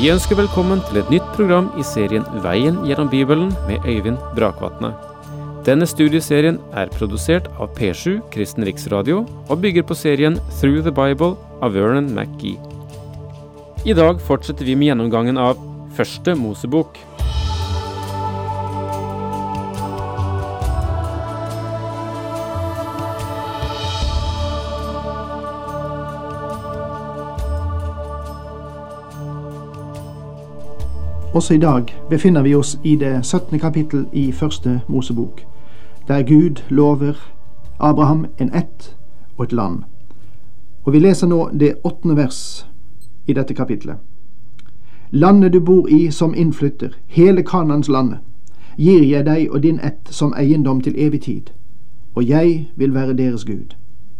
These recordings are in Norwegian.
Vi ønsker velkommen til et nytt program i serien Veien gjennom Bibelen med Øyvind Brakvatne. Denne studieserien er produsert av P7 Kristen Riksradio og bygger på serien Through the Bible av Vernon McGee. I dag fortsetter vi med gjennomgangen av Første Mosebok. Også i dag befinner vi oss i det 17. kapittel i Første Mosebok, der Gud lover Abraham en ett og et land. Og vi leser nå det 8. vers i dette kapittelet. Landet du bor i som innflytter, hele Kanans landet, gir jeg deg og din ett som eiendom til evig tid, og jeg vil være deres Gud.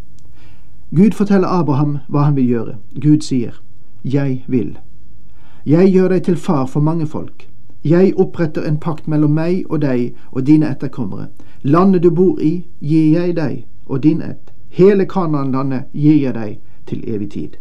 Gud forteller Abraham hva han vil gjøre. Gud sier, jeg vil. Jeg gjør deg til far for mange folk. Jeg oppretter en pakt mellom meg og deg og dine etterkommere. Landet du bor i, gir jeg deg og din ett. Hele Kanaan-landet gir jeg deg til evig tid.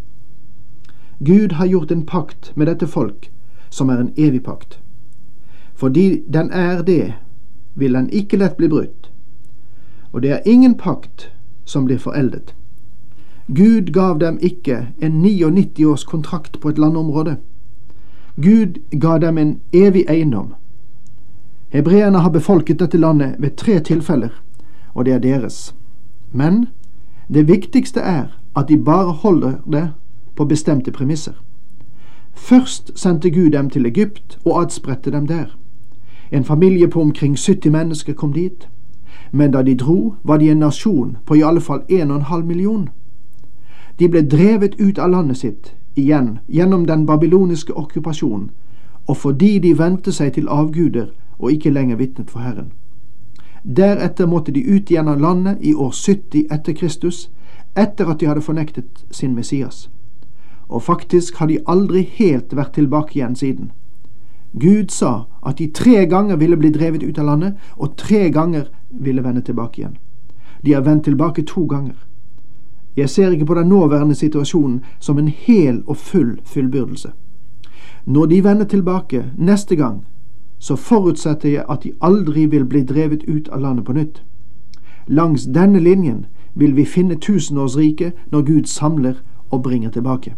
Gud har gjort en pakt med dette folk, som er en evig pakt. Fordi den er det, vil den ikke lett bli brutt. Og det er ingen pakt som blir foreldet. Gud gav dem ikke en 99 års kontrakt på et landområde. Gud ga dem en evig eiendom. Hebreerne har befolket dette landet ved 3 tilfeller, og det er deres. Men det viktigste er at de bare holder det på bestemte premisser. Først sendte Gud dem til Egypt og adspredte dem der. En familie på omkring 70 mennesker kom dit, men da de dro var de en nasjon på i alle fall 1,5 million. De ble drevet ut av landet sitt igjen gjennom den babyloniske okkupasjonen, og fordi de vendte seg til avguder og ikke lenger vitnet for Herren. Deretter måtte de ut igjen av landet i år 70 etter Kristus, etter at de hadde fornektet sin Messias. Og faktisk har de aldri helt vært tilbake igjen siden. Gud sa at de 3 ganger ville bli drevet ut av landet, og 3 ganger ville vende tilbake igjen. De har vendt tilbake 2 ganger. Jeg ser ikke på den nåværende situasjonen som en hel og fullbyrdelse. Når de vender tilbake neste gang, så forutsetter jeg at de aldri vil bli drevet ut av landet på nytt. Langs denne linjen vil vi finne tusenårsriket når Gud samler og bringer tilbake.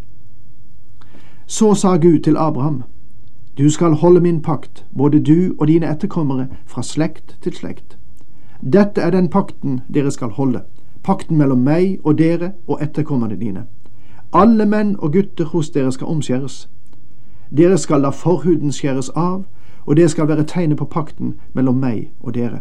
Så sa Gud til Abraham, du skal holde min pakt, både du og dine etterkommere, fra slekt til slekt. Dette er den pakten dere skal holde. Pakten mellom meg og dere og etterkommerne dine. Alle menn og gutter hos dere skal omskjæres. Dere skal la forhuden skjæres av, og det skal være tegnet på pakten mellom meg og dere.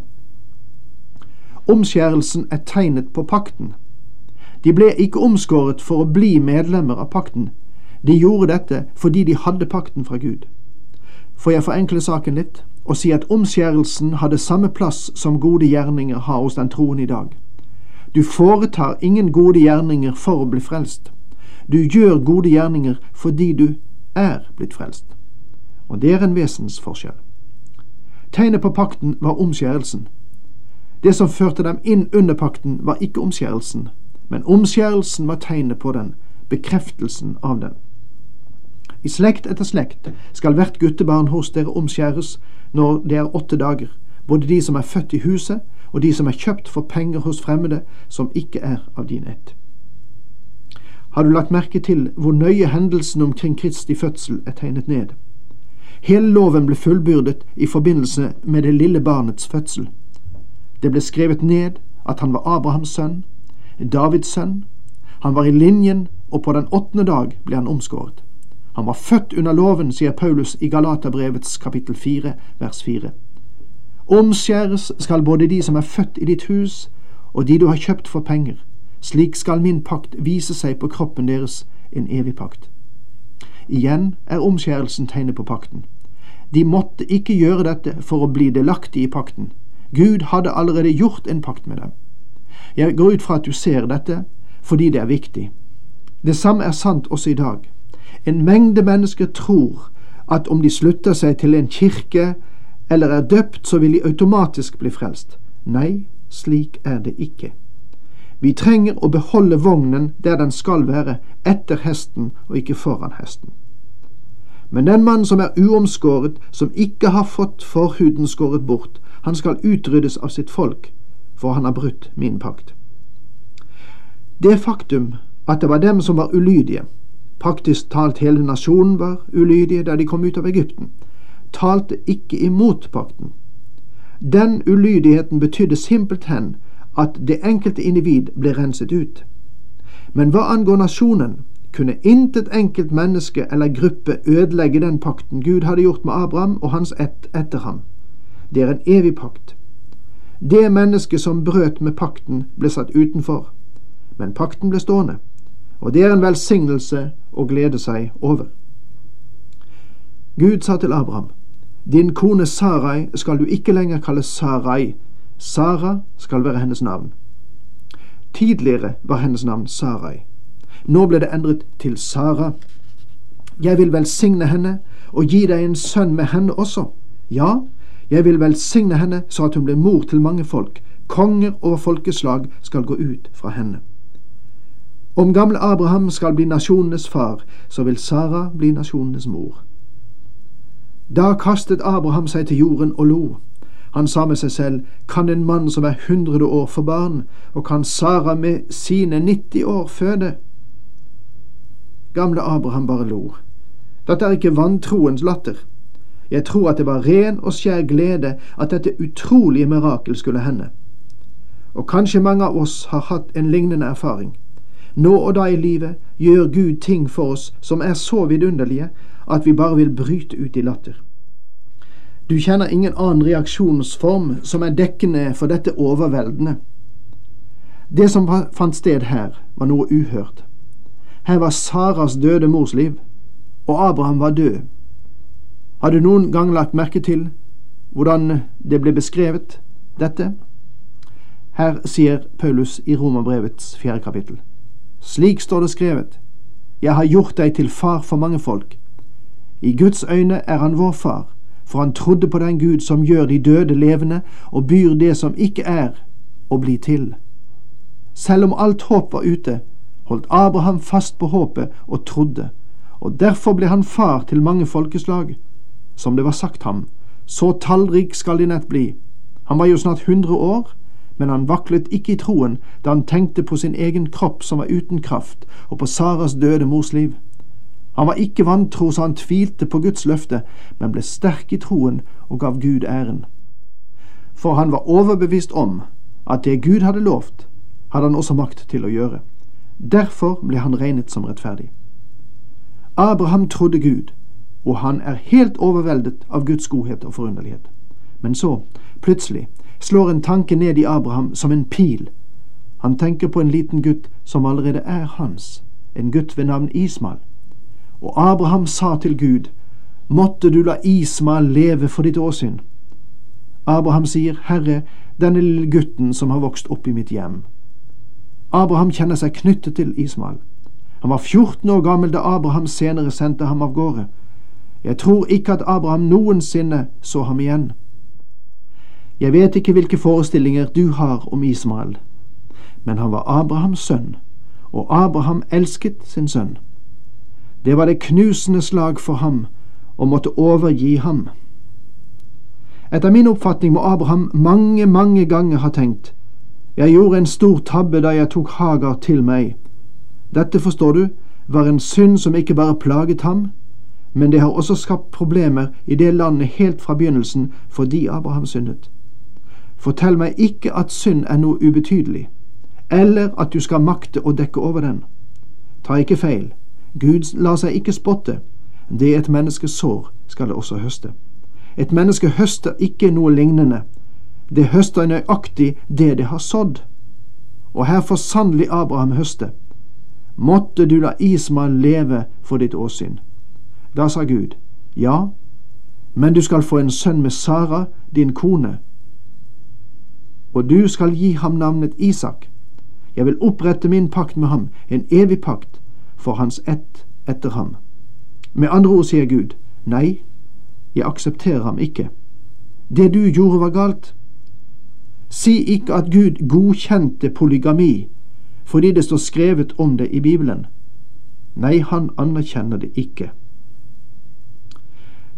Omskjærelsen er tegnet på pakten. De ble ikke omskåret for å bli medlemmer av pakten. De gjorde dette fordi de hadde pakten fra Gud. Får jeg forenkle saken litt og si at omskjærelsen hadde samme plass som gode gjerninger har hos den troende i dag. Du foretar ingen gode gjerninger for å bli frelst. Du gjør gode gjerninger fordi du er blitt frelst. Og det er en vesensforskjell. Tegnet på pakten var omskjærelsen. Det som førte dem inn under pakten var ikke omskjærelsen, men omskjærelsen var tegnet på den, bekreftelsen av den. I slekt etter slekt skal hvert guttebarn hos dere omskjæres når det er 8 dager, både de som er født i huset og de som er kjøpt for penger hos fremmede som ikke er av din ett. Har du lagt merke til hvor nøye hendelsen omkring Kristi fødsel er tegnet ned? Hele loven ble fullbyrdet i forbindelse med det lille barnets fødsel. Det ble skrevet ned at han var Abrahams sønn, Davids sønn. Han var i linjen, og på den 8. dag ble han omskåret. Han var født under loven, sier Paulus i Galaterbrevets kapittel 4, vers 4. Omskjæres skal både de som er født i ditt hus, og de du har kjøpt for penger. Slik skal min pakt vise seg på kroppen deres, en evig pakt. Igjen er omskjærelsen tegnet på pakten. De måtte ikke gjøre dette for å bli delaktige i pakten. Gud hadde allerede gjort en pakt med dem. Jeg går ut fra at du ser dette, fordi det er viktig. Det samme er sant også i dag. En mengde mennesker tror at om de slutter seg til en kirke eller er døpt, så vil de automatisk bli frelst. Nei, slik er det ikke. Vi trenger å beholde vognen der den skal være, etter hesten og ikke foran hesten. Men den mann som uomskåret, som ikke har fått forhuden skåret bort, han skal utryddes av sitt folk, for han har brutt min pakt. Det faktum at det var dem som var ulydige, praktisk talt hele nasjonen var ulydige da de kom ut av Egypten, talte ikke imot pakten. Den ulydigheten betydde simpelthen at det enkelte individ ble renset ut. Men hva angår nasjonen, kunne intet enkelt menneske eller gruppe ødelegge den pakten Gud hadde gjort med Abraham og hans ett etter ham. Det er en evig pakt. Det menneske som brøt med pakten ble satt utenfor, men pakten ble stående, og det er en velsignelse å glede seg over. Gud sa til Abraham, din kone Sarai skal du ikke lenger kalle Sarai, Sara skal være hennes navn. Tidligere var hennes navn Sarai. Nå ble det endret til Sara. Jeg vil velsigne henne og gi deg en sønn med henne også. Ja, jeg vil velsigne henne så at hun blir mor til mange folk. Konger og folkeslag skal gå ut fra henne. Om gamle Abraham skal bli nasjonenes far, så vil Sara bli nasjonenes mor. Da kastet Abraham seg til jorden og lo. Han sa med seg selv, kan en mann som 100 år få barn, og kan Sara med sine 90 år føde? Gamle Abraham bare lo. Dette er ikke vantroens latter. Jeg tror at det var ren og skjær glede at dette utrolige mirakel skulle hende. Og kanskje mange av oss har hatt en lignende erfaring. Nå og da i livet gjør Gud ting for oss som er så vidunderlige at vi bare vil bryte ut i latter. Du kjenner ingen annen reaksjonsform som er dekkende for dette overveldende. Det som fant sted her, var noe uhørt. Her var Saras døde mors liv, og Abraham var død. Har du noen gang lagt merke til hvordan det ble beskrevet, dette? Her sier Paulus i Romerbrevets 4. kapittel. Slik står det skrevet, jeg har gjort deg til far for mange folk. I Guds øyne er han vår far, for han trodde på den Gud som gjør de døde levende og byr det som ikke er, å bli til. Selv om alt håp var ute, holdt Abraham fast på håpet og trodde, og derfor ble han far til mange folkeslag. Som det var sagt ham, så tallrik skal din ett bli. Han var jo snart 100 år, men han vaklet ikke i troen da han tenkte på sin egen kropp som var uten kraft, og på Saras døde mors liv. Han var ikke vantro så han tvilte på Guds løfte, men ble sterk i troen og gav Gud æren. For han var overbevist om at det Gud hadde lovt, hadde han også makt til å gjøre. Derfor ble han regnet som rettferdig. Abraham trodde Gud, og han er helt overveldet av Guds godhet og forunderlighet. Men så, plutselig, slår en tanke ned i Abraham som en pil. Han tenker på en liten gutt som allerede er hans, en gutt ved navn Ismael. Og Abraham sa til Gud, måtte du la Ismael leve for ditt åsyn. Abraham sier, Herre, denne lille gutten som har vokst opp i mitt hjem. Abraham kjenner seg knyttet til Ismael. Han var 14 år gammel da Abraham senere sendte ham av gårde. Jeg tror ikke at Abraham noensinne så ham igjen. Jeg vet ikke hvilke forestillinger du har om Ismael, men han var Abrahams sønn, og Abraham elsket sin sønn. Det var det knusende slag for ham, og måtte overgi ham. Etter min oppfatning må Abraham mange ganger ha tenkt, jeg gjorde en stor tabbe da jeg tok Hagar til meg. Dette, forstår du, var en synd som ikke bare plaget ham, men det har også skapt problemer i det landet helt fra begynnelsen fordi Abraham syndet. Fortell meg ikke at synd er noe ubetydelig, eller at du skal makte å dekke over den. Ta ikke feil. Gud lar seg ikke spotte. Det et menneske sår, skal det også høste. Et menneske høster ikke noe lignende. Det høster nøyaktig det det har sådd. Og her får sannelig Abraham høste. Måtte du la Ismael leve for ditt åsyn. Da sa Gud, ja, men du skal få en sønn med Sara, din kone, og du skal gi ham navnet Isak. Jeg vil opprette min pakt med ham, en evig pakt, for hans ett etter ham. Med andre ord sier Gud, nei, jeg aksepterer ham ikke. Det du gjorde var galt. Si ikke at Gud godkjente polygami, fordi det står skrevet om det i Bibelen. Nei, han anerkjenner det ikke.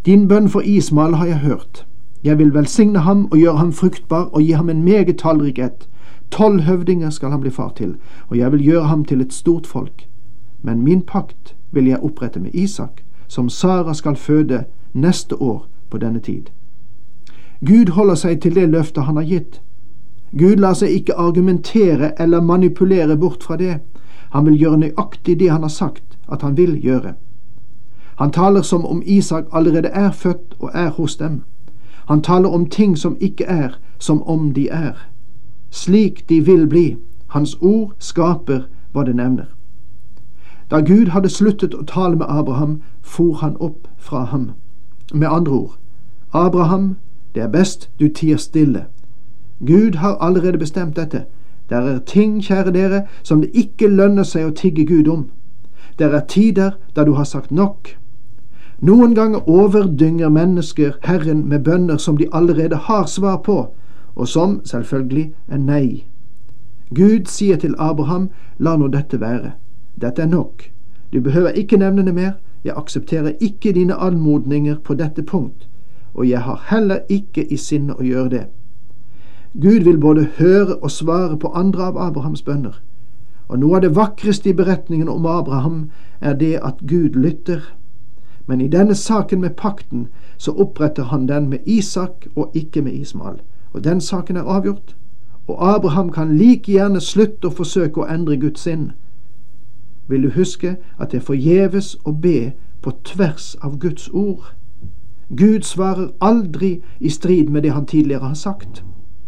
Din bønn for Ismael har jeg hørt. Jeg vil velsigne ham og gjøre ham fruktbar og gi ham en meget tallrik ett. 12 høvdinger skal han bli far til, og jeg vil gjøre ham til et stort folk. Men min pakt vil jeg opprette med Isak, som Sara skal føde neste år på denne tid. Gud holder seg til det løftet han har gitt. Gud lar seg ikke argumentere eller manipulere bort fra det. Han vil gjøre nøyaktig det han har sagt at han vil gjøre. Han taler som om Isak allerede er født og er hos dem. Han taler om ting som ikke er som om de er. Slik de vil bli. Hans ord skaper hva det nevner. Da Gud hadde sluttet å tale med Abraham, for han opp fra ham. Med andre ord, Abraham, det er best du tier stille. Gud har allerede bestemt dette. Der er ting, kjære dere, som det ikke lønner seg å tigge Gud om. Der er tider da du har sagt nok. Noen ganger overdynger mennesker Herren med bønner som de allerede har svar på, og som selvfølgelig er nei. Gud sier til Abraham, la nå dette være. Dette er nok. Du behøver ikke nevne det mer. Jeg aksepterer ikke dine anmodninger på dette punkt, og jeg har heller ikke i sinne å gjøre det. Gud vil både høre og svare på andre av Abrahams bønner, og noe av det vakreste i beretningen om Abraham er det at Gud lytter. Men i denne saken med pakten så oppretter han den med Isak og ikke med Ismael, og den saken er avgjort, og Abraham kan like gjerne slutte å forsøke å endre Guds sinn. Vil du huske at det forgjeves å be på tvers av Guds ord? Gud svarer aldri i strid med det han tidligere har sagt.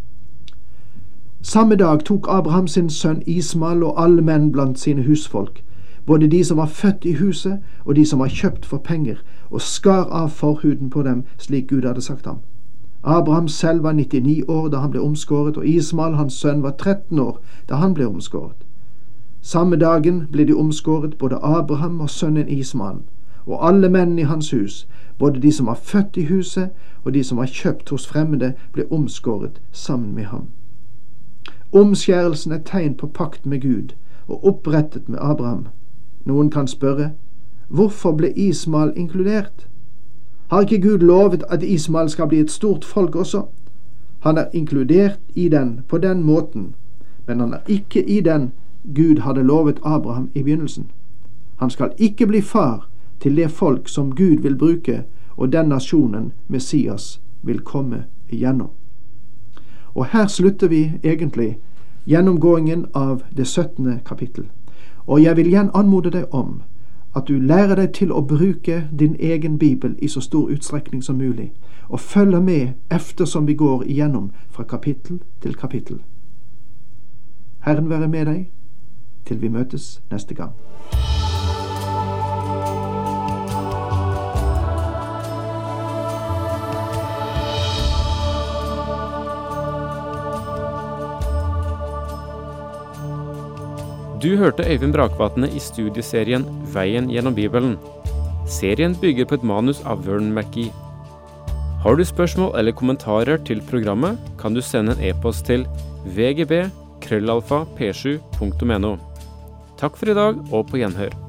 Samme dag tok Abraham sin sønn Ismael og alle menn blant sine husfolk, både de som var født i huset og de som var kjøpt for penger, og skar av forhuden på dem slik Gud hadde sagt ham. Abraham selv var 99 år da han ble omskåret, og Ismael, hans sønn, var 13 år da han ble omskåret. Samme dagen ble de omskåret, både Abraham og sønnen Ismael, og alle mennene i hans hus, både de som var født i huset og de som var kjøpt hos fremmede, ble omskåret sammen med ham. Omskjærelsen er tegn på pakt med Gud og opprettet med Abraham. Noen kan spørre, hvorfor ble Ismael inkludert? Har ikke Gud lovet at Ismael skal bli et stort folk også? Han er inkludert i den på den måten, men han er ikke i den Gud hadde lovet Abraham i begynnelsen. Han skal ikke bli far til det folk som Gud vil bruke, og den nasjonen Messias vil komme igjennom. Og her slutter vi egentlig gjennomgåingen av det 17. kapittel. Og jeg vil igjen anmode deg om at du lærer deg til å bruke din egen bibel i så stor utstrekning som mulig, og følger med eftersom vi går igjennom fra kapittel til kapittel. Herren være med deg til vi møtes neste gang. Du hørte Øyvind Brakvatne i studieserien Veien gjennom Bibelen. Serien bygger på et manus av Vern McGee. Har du spørsmål eller kommentarer til programmet, kan du sende en e-post til vgb@p7.no. Takk for i dag, og på gjenhør.